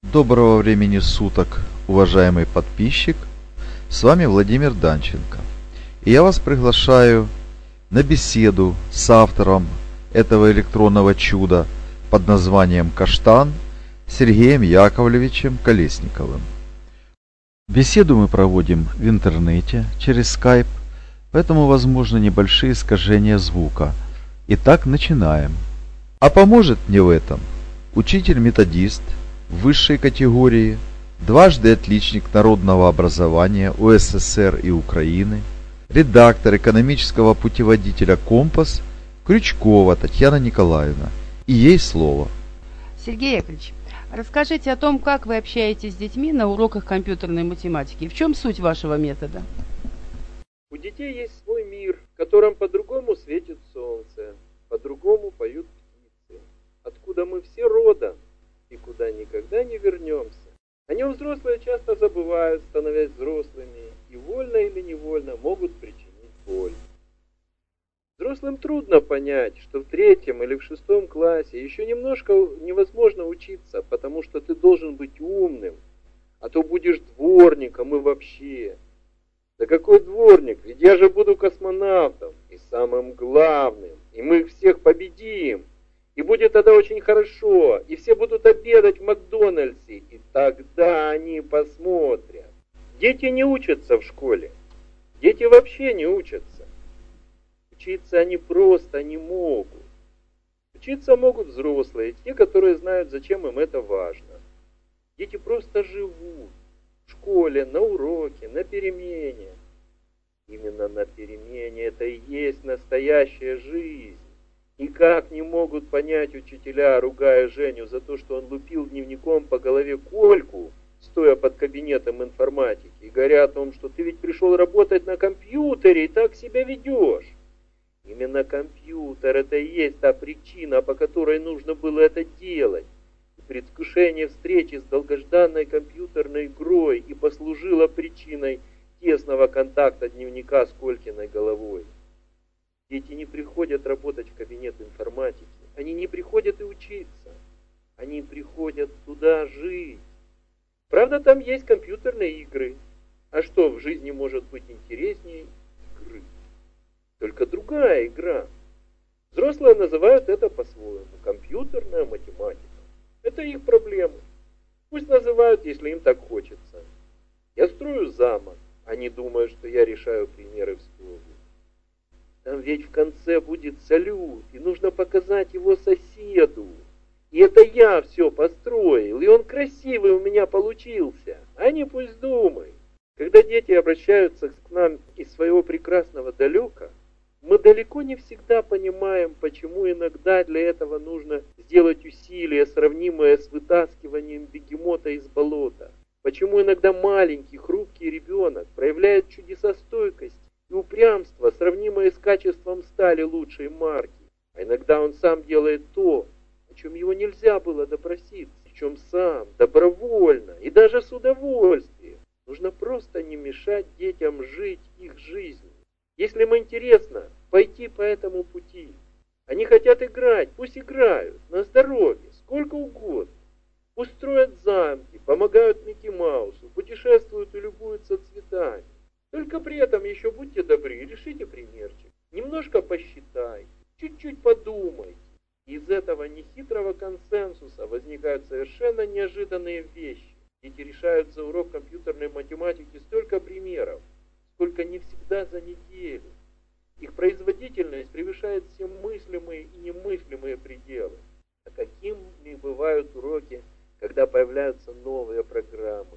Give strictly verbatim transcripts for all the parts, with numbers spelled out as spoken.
Доброго времени суток, уважаемый подписчик. С вами Владимир Данченко. И я вас приглашаю на беседу с автором этого электронного чуда под названием «Каштан» Сергеем Яковлевичем Колесниковым. Беседу мы проводим в интернете через скайп, поэтому возможны небольшие искажения звука. Итак, начинаем. А поможет мне в этом учитель-методист высшей категории, дважды отличник народного образования УССР и Украины, редактор экономического путеводителя «Компас» Крючкова Татьяна Николаевна. И ей слово. Сергей Яковлевич, расскажите о том, как вы общаетесь с детьми на уроках компьютерной математики. В чем суть вашего метода? У детей есть свой мир, в котором по-другому светит солнце, по-другому поют птицы, откуда мы все родом и куда никогда не вернемся. О нем взрослые часто забывают, становясь взрослыми, и вольно или невольно могут причинить боль. Взрослым трудно понять, что в третьем или в шестом классе еще немножко невозможно учиться, потому что ты должен быть умным, а то будешь дворником и вообще. Да какой дворник? Ведь я же буду космонавтом и самым главным, и мы их всех победим. И будет тогда очень хорошо, и все будут обедать в Макдональдсе, и тогда они посмотрят. Дети не учатся в школе. Дети вообще не учатся. Учиться они просто не могут. Учиться могут взрослые, те, которые знают, зачем им это важно. Дети просто живут в школе, на уроке, на перемене. Именно на перемене это и есть настоящая жизнь. Никак не могут понять учителя, ругая Женю за то, что он лупил дневником по голове Кольку, стоя под кабинетом информатики, и говоря о том, что ты ведь пришел работать на компьютере и так себя ведешь. Именно компьютер — это и есть та причина, по которой нужно было это делать. И предвкушение встречи с долгожданной компьютерной игрой и послужило причиной тесного контакта дневника с Колькиной головой. Дети не приходят работать в кабинет информатики, они не приходят и учиться, они приходят туда жить. Правда, там есть компьютерные игры. А что в жизни может быть интереснее игры? Только другая игра. Взрослые называют это по-своему — компьютерная математика. Это их проблемы. Пусть называют, если им так хочется. Я строю замок, они думают, что я решаю примеры в столбик. Там ведь в конце будет салют, и нужно показать его соседу. И это я все построил, и он красивый у меня получился. Они пусть думают. Когда дети обращаются к нам из своего прекрасного далека, мы далеко не всегда понимаем, почему иногда для этого нужно сделать усилие, сравнимое с вытаскиванием бегемота из болота. Почему иногда маленький, хрупкий ребенок проявляет чудеса стойкости и упрямство, сравнимое с качеством стали лучшей марки. А иногда он сам делает то, о чем его нельзя было допроситься, причем сам, добровольно и даже с удовольствием. Нужно просто не мешать детям жить их жизнью. Если им интересно пойти по этому пути, они хотят играть, пусть играют, на здоровье, сколько угодно. Пусть строят замки, помогают Микки Маусу, путешествуют и любуются цветами. Только при этом еще будьте добры и решите примерчик. Немножко посчитайте, чуть-чуть подумайте. Из этого нехитрого консенсуса возникают совершенно неожиданные вещи. Дети решают за урок компьютерной математики столько примеров, сколько не всегда за неделю. Их производительность превышает все мыслимые и немыслимые пределы. А какими бывают уроки, когда появляются новые программы?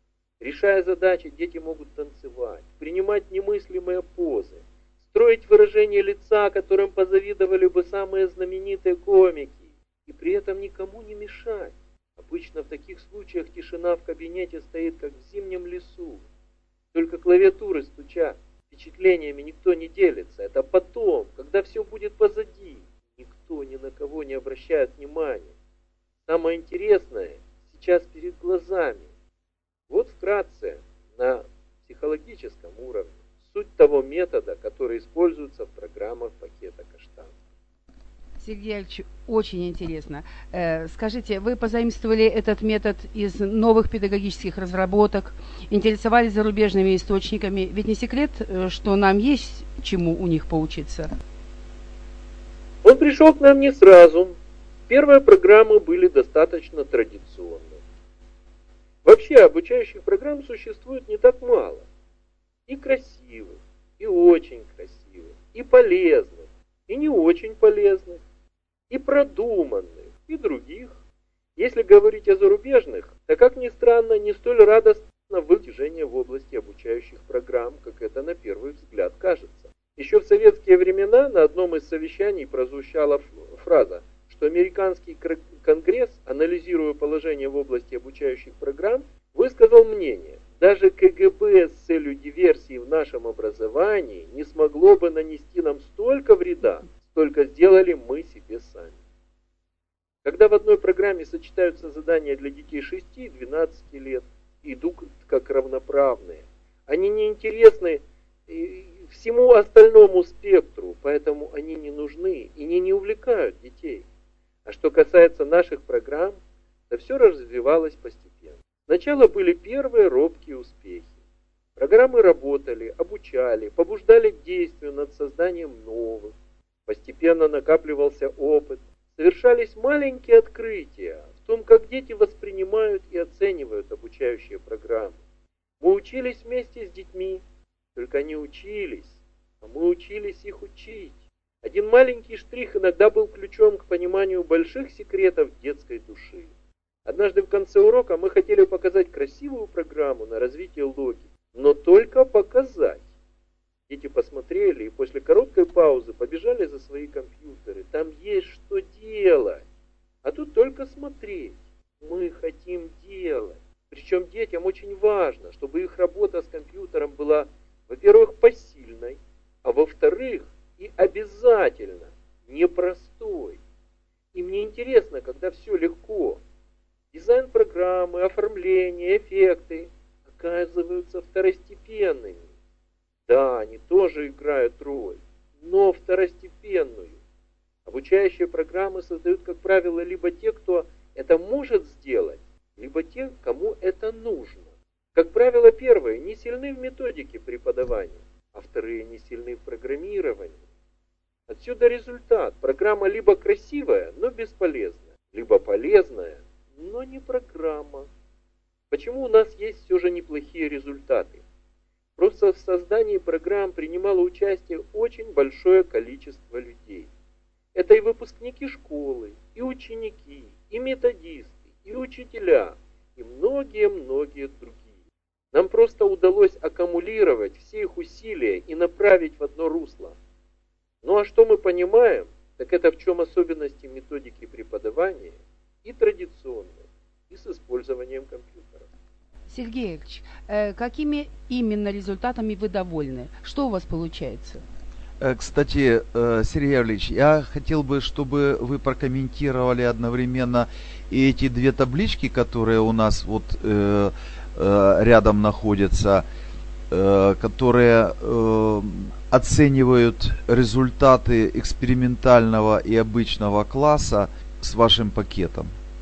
Решая задачи, дети могут танцевать, принимать немыслимые позы, строить выражение лица, которым позавидовали бы самые знаменитые комики, и при этом никому не мешать. Обычно в таких случаях тишина в кабинете стоит, как в зимнем лесу. Только клавиатуры стучат, впечатлениями никто не делится. Это потом, когда все будет позади. Никто ни на кого не обращает внимания. Самое интересное сейчас перед глазами. Вот вкратце, на психологическом уровне, суть того метода, который используется в программах пакета «Каштан». Сергей Ильич, очень интересно. Э, скажите, вы позаимствовали этот метод из новых педагогических разработок, интересовались зарубежными источниками. Ведь не секрет, что нам есть чему у них поучиться? Он пришел к нам не сразу. Первые программы были достаточно традиционны. Вообще обучающих программ существует не так мало. И красивых, и очень красивых, и полезных, и не очень полезных, и продуманных, и других. Если говорить о зарубежных, то, как ни странно, не столь радостно выдвижение в области обучающих программ, как это на первый взгляд кажется. Еще в советские времена на одном из совещаний прозвучала фраза, что американский конгресс, анализируя положение в области обучающих программ, высказал мнение, даже ка гэ бэ с целью диверсии в нашем образовании не смогло бы нанести нам столько вреда, сколько сделали мы себе сами. Когда в одной программе сочетаются задания для детей шести и двенадцати лет, идут как равноправные, они не интересны всему остальному спектру, поэтому они не нужны и не, не увлекают детей. А что касается наших программ, то все развивалось постепенно. Сначала были первые робкие успехи. Программы работали, обучали, побуждали к действию над созданием новых. Постепенно накапливался опыт, совершались маленькие открытия в том, как дети воспринимают и оценивают обучающие программы. Мы учились вместе с детьми, только они учились, а мы учились их учить. Один маленький штрих иногда был ключом к пониманию больших секретов детской души. Однажды в конце урока мы хотели показать красивую программу на развитие логики, но только показать. Дети посмотрели и после короткой паузы побежали за свои компьютеры. Там есть что делать, а тут только смотреть. Мы хотим делать. Причем детям очень важно, чтобы их работа с компьютером была, во-первых, посильной, а во-вторых, и обязательно непростой. И мне интересно, когда все легко. Дизайн программы, оформление, эффекты оказываются второстепенными. Да, они тоже играют роль, но второстепенную. Обучающие программы создают, как правило, либо те, кто это может сделать, либо те, кому это нужно. Как правило, первые не сильны в методике преподавания, а вторые не сильны в программировании. Отсюда результат. Программа либо красивая, но бесполезная, либо полезная, но не программа. Почему у нас есть все же неплохие результаты? Просто в создании программ принимало участие очень большое количество людей. Это и выпускники школы, и ученики, и методисты, и учителя, и многие-многие другие. Нам просто удалось аккумулировать все их усилия и направить в одно русло. Ну а что мы понимаем, так это в чем особенности методики преподавания и традиционной, и с использованием компьютера. Сергей Ильич, э, какими именно результатами вы довольны? Что у вас получается? Кстати, Сергей Ильич, я хотел бы, чтобы вы прокомментировали одновременно и эти две таблички, которые у нас вот э, э, рядом находятся, э, которые э, оценивают результаты экспериментального и обычного класса с вашим пакетом.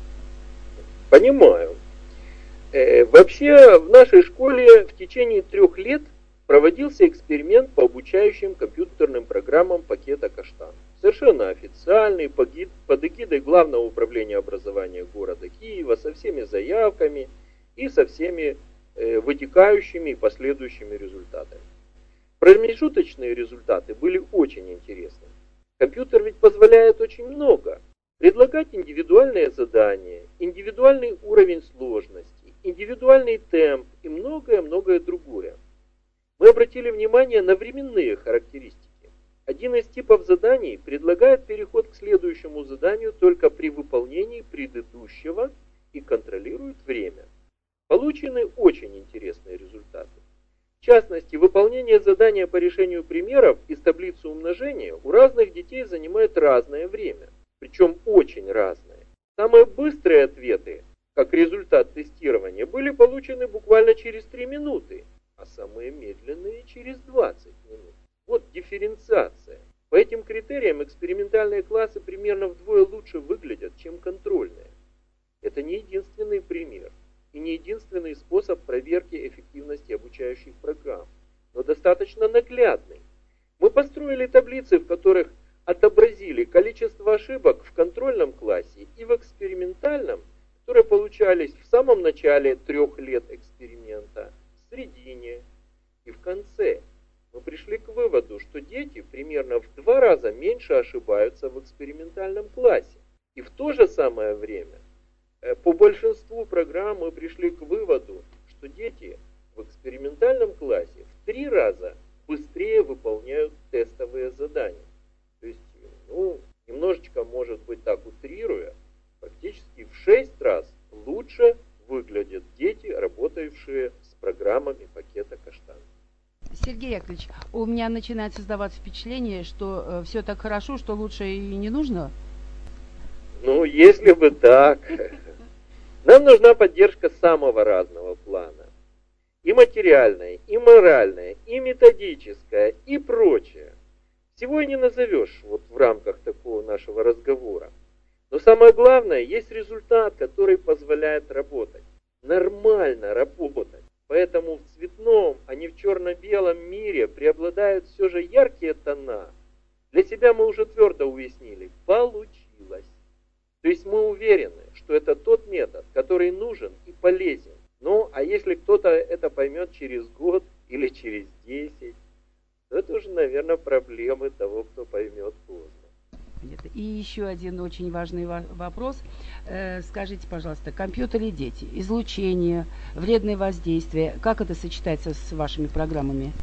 Понимаю. Э, вообще в нашей школе в течение трех лет проводился эксперимент по обучающим компьютерным программам пакета «Каштан». Совершенно официальный, под эгидой Главного управления образования города Киева, со всеми заявками и со всеми э, вытекающими и последующими результатами. Промежуточные результаты были очень интересны. Компьютер ведь позволяет очень много. Предлагать индивидуальные задания, индивидуальный уровень сложности, индивидуальный темп и многое-многое другое. Мы обратили внимание на временные характеристики. Один из типов заданий предлагает переход к следующему заданию только при выполнении предыдущего и контролирует время. Получены очень интересные результаты. В частности, выполнение задания по решению примеров из таблицы умножения у разных детей занимает разное время, причем очень разное. Самые быстрые ответы, как результат тестирования, были получены буквально через три минуты, а самые медленные через двадцать минут. Вот дифференциация. По этим критериям экспериментальные классы примерно вдвое лучше выглядят, чем контрольные. Это не единственный пример и не единственный способ проверки эффективности обучающих программ, но достаточно наглядный. Мы построили таблицы, в которых отобразили количество ошибок в контрольном классе и в экспериментальном, которые получались в самом начале трех лет эксперимента, в середине и в конце. Мы пришли к выводу, что дети примерно в два раза меньше ошибаются в экспериментальном классе. И в то же самое время, по большинству программ мы пришли к выводу, что дети в экспериментальном классе в три раза быстрее выполняют тестовые задания. То есть, ну, немножечко, может быть, так утрируя, практически в шесть раз лучше выглядят дети, работающие с программами пакета «Каштан». Сергей Яковлевич, у меня начинает создаваться впечатление, что э, все так хорошо, что лучше и не нужно. Ну, если бы так. Нам нужна поддержка самого разного плана. И материальная, и моральная, и методическая, и прочее. Всего и не назовешь вот в рамках такого нашего разговора. Но самое главное, есть результат, который позволяет работать. Нормально работать. Поэтому в цветном, а не в черно-белом мире преобладают все же яркие тона. Для себя мы уже твердо уяснили, получилось. То есть мы уверены, что это тот метод, который нужен и полезен. Ну, а если кто-то это поймет через год или через десять, то это уже, наверное, проблемы того, кто поймет поздно. И еще один очень важный вопрос. Скажите, пожалуйста, компьютер и дети, излучение, вредные воздействия, как это сочетается с вашими программами?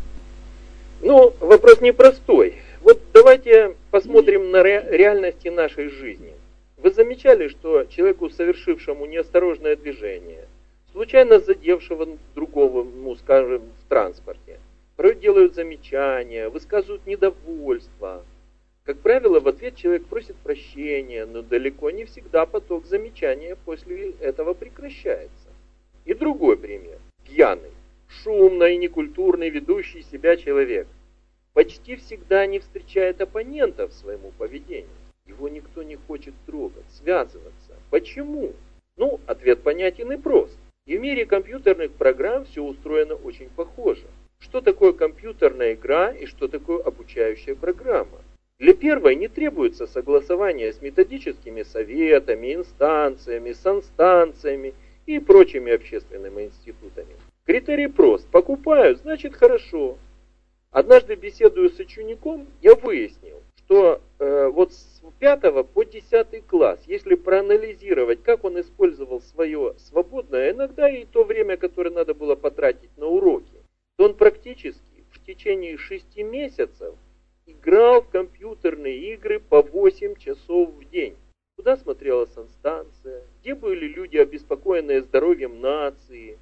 Ну, вопрос непростой. Вот давайте посмотрим на ре- реальности нашей жизни. Вы замечали, что человеку, совершившему неосторожное движение, случайно задевшего другого, ну, скажем, в транспорте, порой делают замечания, высказывают недовольство. Как правило, в ответ человек просит прощения, но далеко не всегда поток замечания после этого прекращается. И другой пример. Пьяный, шумный, некультурный, ведущий себя человек почти всегда не встречает оппонентов своему поведению. Его никто не хочет трогать, связываться. Почему? Ну, ответ понятен и прост. И в мире компьютерных программ все устроено очень похоже. Что такое компьютерная игра и что такое обучающая программа? Для первой не требуется согласование с методическими советами, инстанциями, санстанциями и прочими общественными институтами. Критерий прост. Покупаю, значит хорошо. Однажды, беседуя с учеником, я выяснил, что э, вот с пятого по десятый класс, если проанализировать, как он использовал свое свободное, иногда и то время, которое надо было потратить на уроки, то он практически в течение шести месяцев играл в компьютерные игры по восемь часов в день. Куда смотрела санстанция? Где были люди, обеспокоенные здоровьем нации?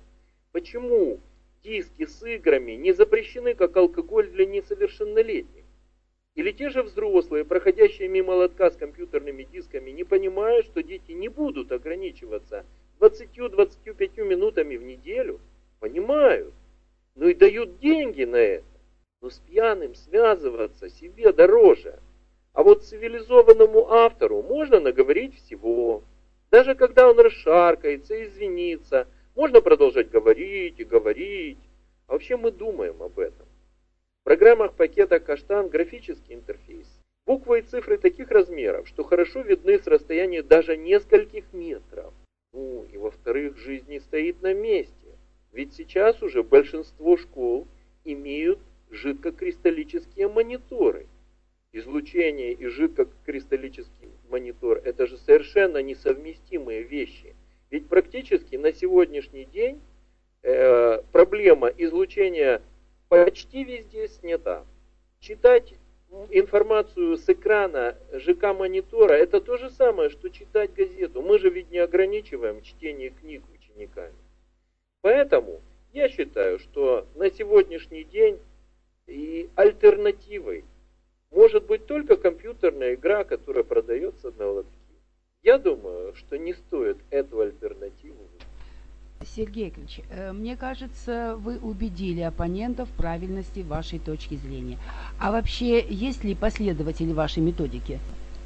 Почему диски с играми не запрещены как алкоголь для несовершеннолетних? Или те же взрослые, проходящие мимо лотка с компьютерными дисками, не понимают, что дети не будут ограничиваться двадцатью-двадцатью пятью минутами в неделю? Понимают, но и дают деньги на это. Но с пьяным связываться себе дороже. А вот цивилизованному автору можно наговорить всего. Даже когда он расшаркается, извинится, можно продолжать говорить и говорить. А вообще мы думаем об этом. В программах пакета «Каштан» графический интерфейс. Буквы и цифры таких размеров, что хорошо видны с расстояния даже нескольких метров. Ну и во-вторых, жизнь не стоит на месте. Ведь сейчас уже большинство школ имеют жидкокристаллические мониторы. Излучение и жидкокристаллический монитор – это же совершенно несовместимые вещи. Ведь практически на сегодняшний день э, проблема излучения почти везде снята. Читать информацию с экрана ЖК-монитора – это то же самое, что читать газету. Мы же ведь не ограничиваем чтение книг учениками. Поэтому я считаю, что на сегодняшний день и альтернативой может быть только компьютерная игра, которая продается на лотке. Я думаю, что не стоит эту альтернативу. Сергей Яковлевич, э, мне кажется, вы убедили оппонентов в правильности вашей точки зрения. А вообще, есть ли последователи вашей методики?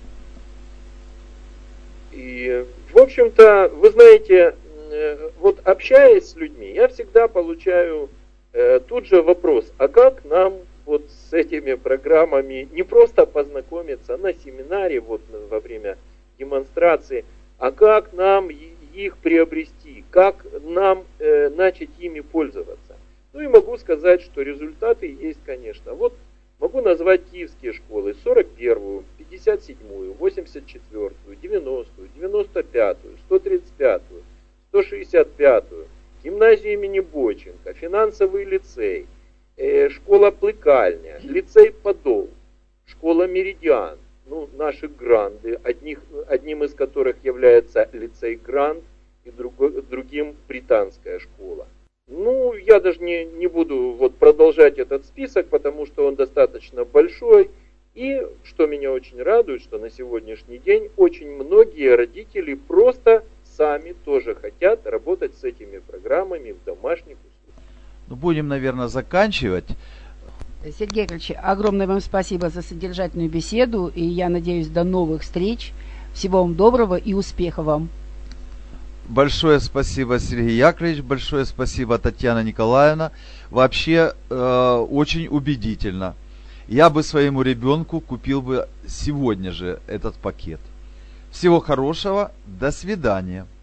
И, в общем-то, вы знаете, э, вот общаясь с людьми, я всегда получаю э, тут же вопрос, а как нам вот с этими программами не просто познакомиться на семинаре, вот во время демонстрации, а как нам их приобрести, как нам э, начать ими пользоваться. Ну и могу сказать, что результаты есть, конечно. Вот могу назвать киевские школы: сорок первую, пятьдесят седьмую, восемьдесят четвёртую, девяностую, девяносто пятую, сто тридцать пятую, сто шестьдесят пятую, гимназию имени Бойченко, финансовый лицей, э, школа Плыкальня, лицей Подол, школа Меридиан. Ну, наши гранды, одних, одним из которых является лицей Грант и другой, другим британская школа. Ну, я даже не, не буду вот продолжать этот список, потому что он достаточно большой. И, что меня очень радует, что на сегодняшний день очень многие родители просто сами тоже хотят работать с этими программами в домашних условиях. Ну, будем, наверное, заканчивать. Сергей Яковлевич, огромное вам спасибо за содержательную беседу, и я надеюсь, до новых встреч. Всего вам доброго и успехов вам. Большое спасибо, Сергей Яковлевич, большое спасибо, Татьяна Николаевна. Вообще э, очень убедительно. Я бы своему ребенку купил бы сегодня же этот пакет. Всего хорошего, до свидания.